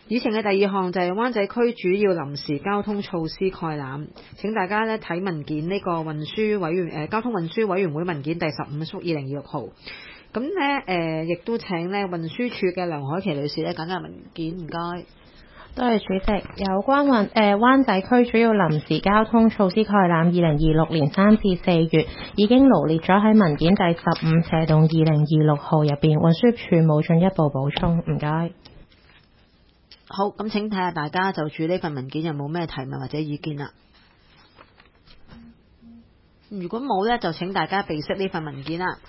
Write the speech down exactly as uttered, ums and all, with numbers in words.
議程嘅第二項就係灣仔區主要臨時交通措施概覽，請大家咧睇文件呢個運輸委員誒、呃、交通運輸委員會文件第十五縮二零二六號。咁咧誒，亦都請咧運輸署嘅梁凱琪女士咧簡介文件，唔該。 多謝主席。有關運誒灣仔區主要臨時交通措施概覽二零二六年三至四月已經羅列咗喺文件第十五斜棟二零二六號入邊，運輸署冇進一步補充，唔該。 好，咁請睇下大家就住呢份文件有冇咩提問或者意見啦。如果冇咧，就請大家備悉呢份文件啦。